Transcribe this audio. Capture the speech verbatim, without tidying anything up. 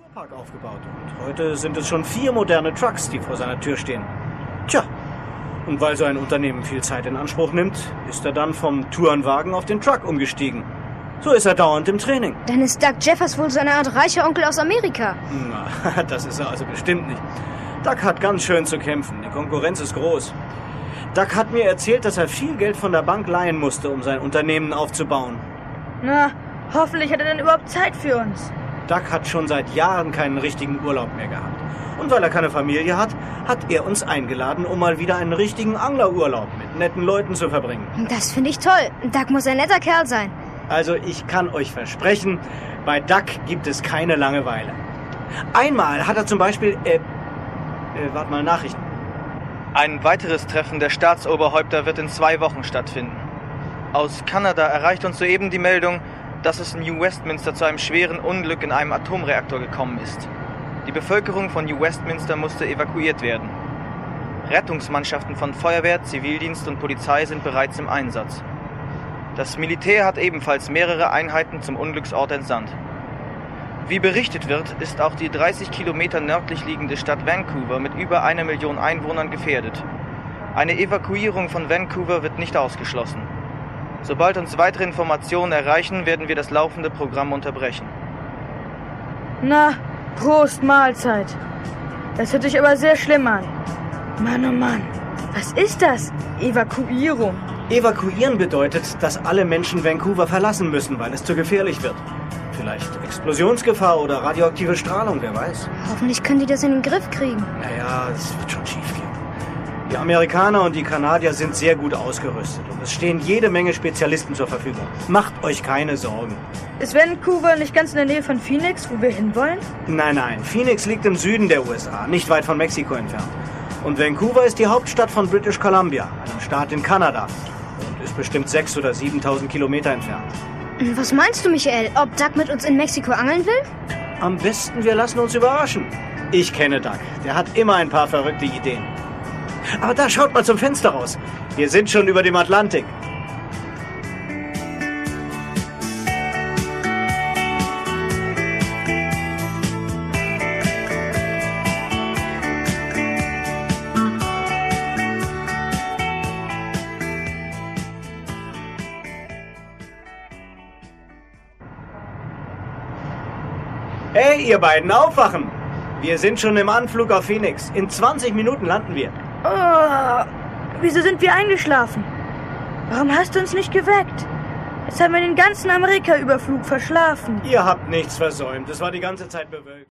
Fuhrpark aufgebaut und heute sind es schon vier moderne Trucks, die vor seiner Tür stehen. Tja, und weil so ein Unternehmen viel Zeit in Anspruch nimmt, ist er dann vom Tourenwagen auf den Truck umgestiegen. So ist er dauernd im Training. Dann ist Doug Jeffers wohl so eine Art reicher Onkel aus Amerika. Na, das ist er also bestimmt nicht. Doug hat ganz schön zu kämpfen. Die Konkurrenz ist groß. Doug hat mir erzählt, dass er viel Geld von der Bank leihen musste, um sein Unternehmen aufzubauen. Na, hoffentlich hat er denn überhaupt Zeit für uns. Doug hat schon seit Jahren keinen richtigen Urlaub mehr gehabt. Und weil er keine Familie hat, hat er uns eingeladen, um mal wieder einen richtigen Anglerurlaub mit netten Leuten zu verbringen. Das finde ich toll. Doug muss ein netter Kerl sein. Also ich kann euch versprechen, bei Doug gibt es keine Langeweile. Einmal hat er zum Beispiel, äh, äh warte mal, Nachrichten. Ein weiteres Treffen der Staatsoberhäupter wird in zwei Wochen stattfinden. Aus Kanada erreicht uns soeben die Meldung, dass es in New Westminster zu einem schweren Unglück in einem Atomreaktor gekommen ist. Die Bevölkerung von New Westminster musste evakuiert werden. Rettungsmannschaften von Feuerwehr, Zivildienst und Polizei sind bereits im Einsatz. Das Militär hat ebenfalls mehrere Einheiten zum Unglücksort entsandt. Wie berichtet wird, ist auch die dreißig Kilometer nördlich liegende Stadt Vancouver mit über einer Million Einwohnern gefährdet. Eine Evakuierung von Vancouver wird nicht ausgeschlossen. Sobald uns weitere Informationen erreichen, werden wir das laufende Programm unterbrechen. Na, Prost, Mahlzeit. Das hört sich aber sehr schlimm an. Mann, oh Mann, was ist das? Evakuierung. Evakuieren bedeutet, dass alle Menschen Vancouver verlassen müssen, weil es zu gefährlich wird. Vielleicht Explosionsgefahr oder radioaktive Strahlung, wer weiß. Hoffentlich können die das in den Griff kriegen. Naja, es wird schon schief gehen. Die Amerikaner und die Kanadier sind sehr gut ausgerüstet und es stehen jede Menge Spezialisten zur Verfügung. Macht euch keine Sorgen. Ist Vancouver nicht ganz in der Nähe von Phoenix, wo wir hinwollen? Nein, nein. Phoenix liegt im Süden der U S A, nicht weit von Mexiko entfernt. Und Vancouver ist die Hauptstadt von British Columbia, einem Staat in Kanada. Und ist bestimmt sechstausend oder siebentausend Kilometer entfernt. Was meinst du, Michael? Ob Doug mit uns in Mexiko angeln will? Am besten, wir lassen uns überraschen. Ich kenne Doug. Der hat immer ein paar verrückte Ideen. Aber da, schaut mal zum Fenster raus. Wir sind schon über dem Atlantik. Hey, ihr beiden, aufwachen! Wir sind schon im Anflug auf Phoenix. In zwanzig Minuten landen wir. Oh, wieso sind wir eingeschlafen? Warum hast du uns nicht geweckt? Jetzt haben wir den ganzen Amerika-Überflug verschlafen. Ihr habt nichts versäumt. Es war die ganze Zeit bewölkt.